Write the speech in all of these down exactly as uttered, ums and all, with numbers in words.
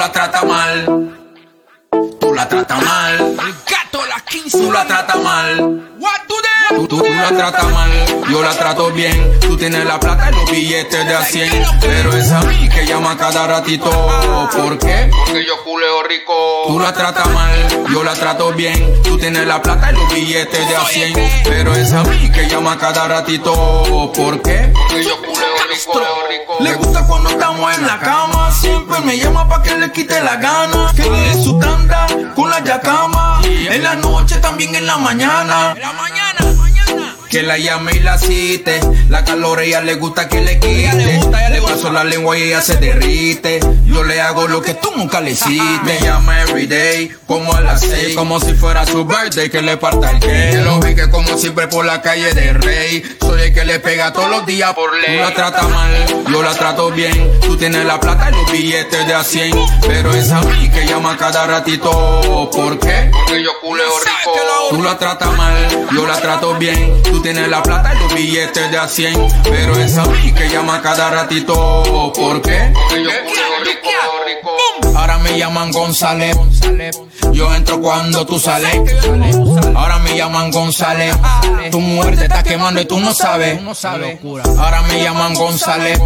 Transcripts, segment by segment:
la tratas mal. Tú la tratas mal. El gato de las quince. Tú la tratas mal. What do they? Tú, tú, tú la tratas mal, yo la trato bien. Tú tienes la plata y los billetes de a cien. Pero es a mí que llama cada ratito. ¿Por qué? Porque yo culeo rico. Tú la tratas mal, yo la trato bien. Tú tienes la plata y los billetes de a cien. Pero es a mí que llama cada ratito. ¿Por qué? Porque yo culeo rico. Le gusta cuando estamos en la cama. Siempre me llama pa' que le quite la gana. Que le dé su tanda con la yacama. En la noche, también en la mañana. En la mañana, mañana. Que la llame y la cite. La calor a ella le gusta que le quite. le gusta, ella le Le gusta. paso la lengua y ella se derrite. Yo le hago lo que tú nunca le hiciste. Me llama everyday, como a las seis. Como si fuera su birthday, que le parta el cake. Que lo pique como siempre por la calle de Rey. Soy el que le pega todos los días por ley. Tú la tratas mal, yo la trato bien. Tú tienes la plata y los billetes de a cien. Pero es a mí que llama cada ratito. ¿Por qué? Porque yo culeo rico. Tú la tratas mal, yo la trato bien. Tú tienes la plata y los billetes de a cien. Pero es a mí que llama cada ratito. ¿Por qué? Porque yo culeo rico, rico. Ahora me llaman González. Yo entro cuando tú sales. Ahora me llaman González. Tu mujer te está quemando y tú no sabes. Ahora me llaman González.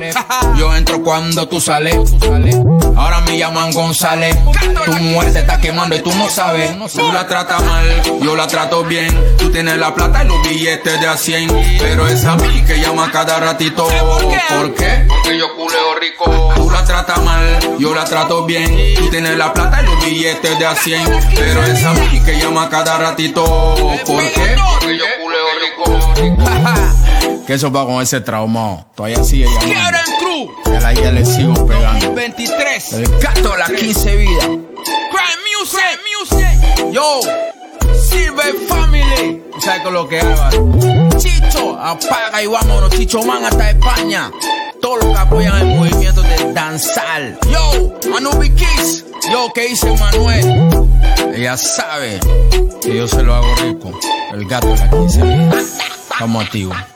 Yo entro cuando tú sales. Ahora me llaman González. Tu mujer te está quemando y tú no sabes. Tú la tratas mal, yo la trato bien. Tú tienes la plata y los billetes de a cien. Pero es a mí que llama cada ratito. ¿Por qué? Porque yo culeo rico. Tú la tratas mal, yo la trato bien. Tú tienes la plata y los billetes de a cien. Pero es a mí que llama cada ratito. ¿Por qué? Porque yo culeo rico. Que eso va con ese trauma. Todavía sigue llamando. Karen Cruz. Que la ya le sigo pegando. veintitrés. El gato de las quince vidas. Crime Music. Music. Yo, Silver Family. ¿Tú sabes con lo que haga? Chicho, apaga y vámonos. Chicho Man hasta España. Todos los que apoyan el movimiento de danzar. Yo, Anubi Kiss. Yo, que dice Manuel. Ella sabe que yo se lo hago rico. El gato de las quince vidas. Estamos activos.